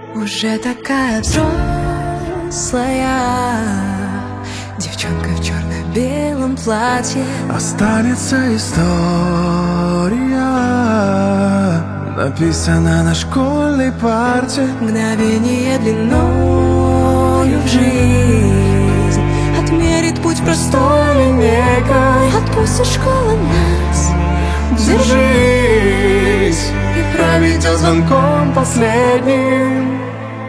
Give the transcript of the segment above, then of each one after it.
Уже такая взрослая девчонка в черно-белом платье. Останется история, написана на школьной парте. Мгновение длиною в жизнь отмерит путь простой линейкой. Отпустит школа нас, Держись, и проведет звонком последним.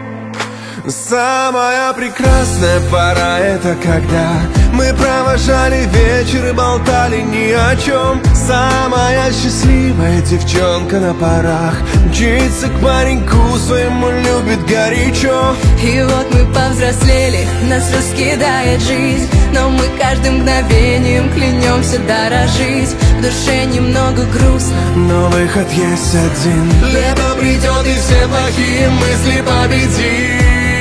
Самая прекрасная пора — это когда мы провожали вечер и болтали ни о чем. Самая счастливая девчонка на парах мчится к пареньку своему, любит горячо. И вот мы повзрослели, нас раскидает жизнь, но мы каждым мгновением клянемся дорожить. В душе немного грустно, но выход есть один. Лето придет и все плохие мысли победит.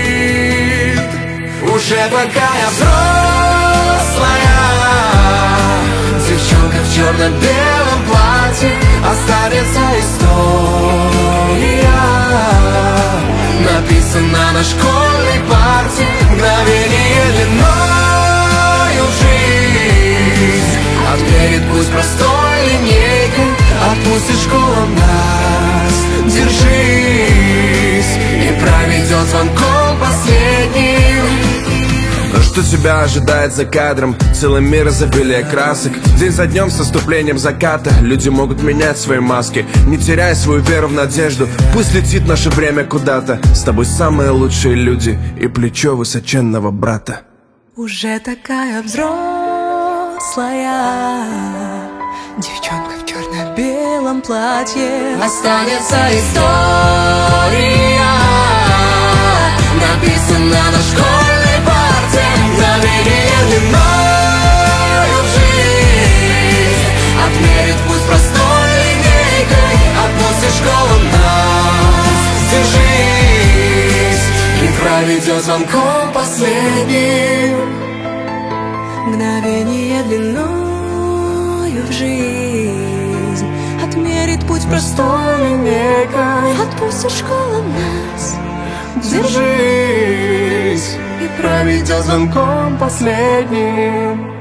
Уже такая взрослая девчонка в черно-белом платье. Останется история, написана на школьной парте. Мгновение длиною в жизнь отмерит путь простой линейкой. Отпустит школа нас, держись, и проведет звонком последним. Что тебя ожидает за кадром? Целый мир изобилия красок. День за днем с наступлением заката люди могут менять свои маски. Не теряй свою веру в надежду, пусть летит наше время куда-то. С тобой самые лучшие люди и плечо высоченного брата. Уже такая взрослая девчонка в черно-белом платье. Останется история, написана на школьной парте. Мгновение длиною в жизнь отмерит путь простой линейкой. Отпустит школу нас, держись, и проведет звонком последним. Мгновение длиною в жизнь отмерит путь простой линейкой. Отпустит школа нас, Держись, и проведет звонком последним.